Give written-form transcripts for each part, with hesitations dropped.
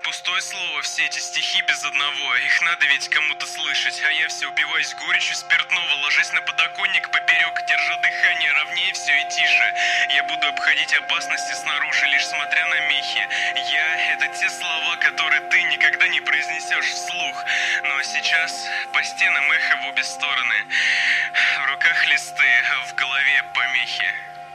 Пустое слово, все эти стихи без одного. Их надо ведь кому-то слышать. А я все упиваюсь горечью спиртного, ложась на подоконник поперек, держа дыхание ровнее все и тише. Я буду обходить опасности снаружи, лишь смотря на мехи. Я — это те слова, которые ты никогда не произнесешь вслух. Но сейчас по стенам эхо в обе стороны. В руках листы, а в голове помехи.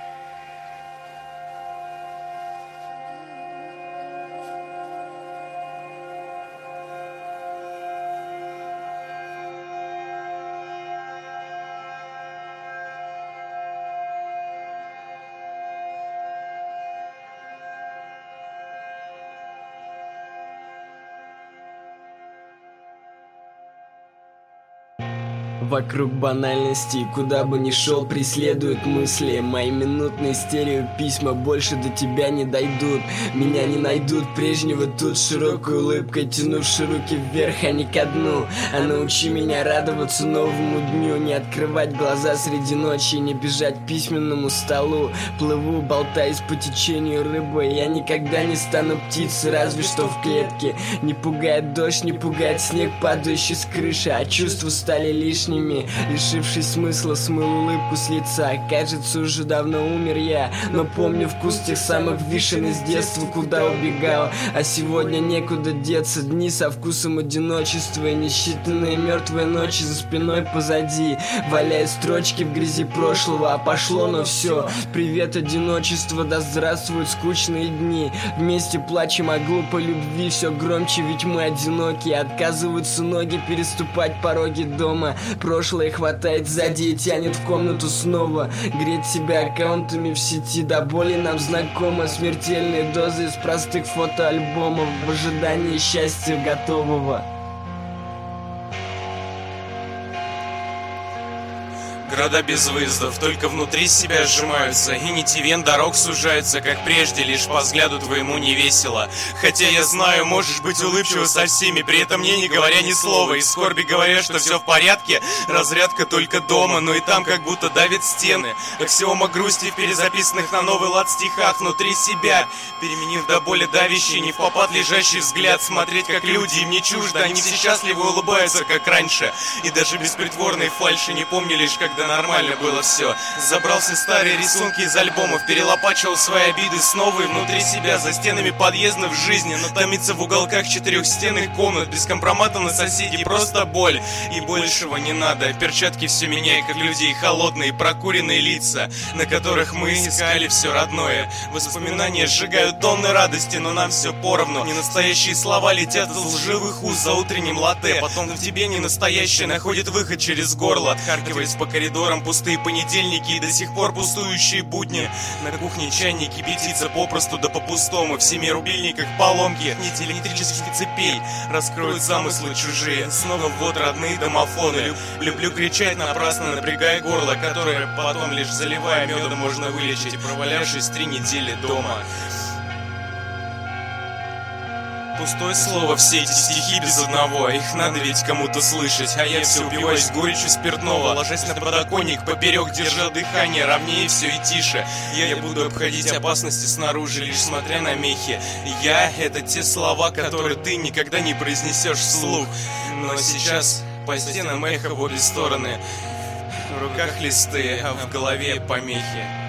Вокруг банальностей, куда бы ни шел, преследуют мысли. Мои минутные стереописьма больше до тебя не дойдут. Меня не найдут прежнего тут, широкой улыбкой тянувши руки вверх, а не ко дну. А научи меня радоваться новому дню, не открывать глаза среди ночи, не бежать к письменному столу. Плыву, болтаясь по течению рыбы, я никогда не стану птицей, разве что в клетке. Не пугает дождь, не пугает снег, падающий с крыши, а чувства стали лишними. Лишившись смысла, смыл улыбку с лица. Кажется, уже давно умер я, но помню вкус тех самых вишен из детства, куда убегал. А сегодня некуда деться, дни со вкусом одиночества и несчитанные мертвые ночи за спиной позади. Валяя строчки в грязи прошлого, а пошло, но все. Привет, одиночество, да здравствуют скучные дни. Вместе плачем о глупой любви, все громче, ведь мы одиноки. Отказываются ноги переступать пороги дома. Прошлое хватает сзади и тянет в комнату снова. Греть себя аккаунтами в сети до боли нам знакомо. Смертельные дозы из простых фотоальбомов в ожидании счастья готового. Города без выездов, только внутри себя сжимаются, и нитивен дорог сужаются, как прежде, лишь по взгляду твоему не весело. Хотя я знаю, можешь быть улыбчива со всеми, при этом мне не говоря ни слова, и скорби говоря, что все в порядке, разрядка только дома, но и там как будто давит стены. Аксиома грусти в перезаписанных на новый лад стихах внутри себя, переменив до боли давящий, не впопад лежащий взгляд, смотреть как люди, им не чуждо, они все счастливы улыбаются, как раньше, и даже без притворной фальши не помню лишь, когда нормально было все. Забрал все старые рисунки из альбомов, перелопачивал свои обиды снова и внутри себя, за стенами подъездов жизни, но томится в уголках четырехстенных комнат, без компромата на соседей, просто боль, и большего не надо. Перчатки все меняют, как людей, холодные, прокуренные лица, на которых мы искали все родное. Воспоминания сжигают тонны радости, но нам все поровну. Ненастоящие слова летят из лживых уст за утренним латте, потом в тебе ненастоящее находит выход через горло, отхаркиваясь по коридорам пустые понедельники и до сих пор пустующие будни. На кухне чайник кипятится попросту да по-пустому. В 7 рубильниках поломки, нити электрических цепей раскроют замыслы чужие. Снова вот родные домофоны. Люблю кричать напрасно, напрягая горло, которое потом лишь заливая медом можно вылечить, провалявшись 3 недели дома. Пустое слово, все эти стихи без одного, их надо ведь кому-то слышать. А я все упиваюсь горечью спиртного, ложась на подоконник поперек, держа дыхание ровнее все и тише. Я буду обходить опасности снаружи, лишь смотря на мехи. Я — это те слова, которые ты никогда не произнесешь вслух. Но сейчас по стенам эхо в обе стороны, в руках листы, а в голове помехи.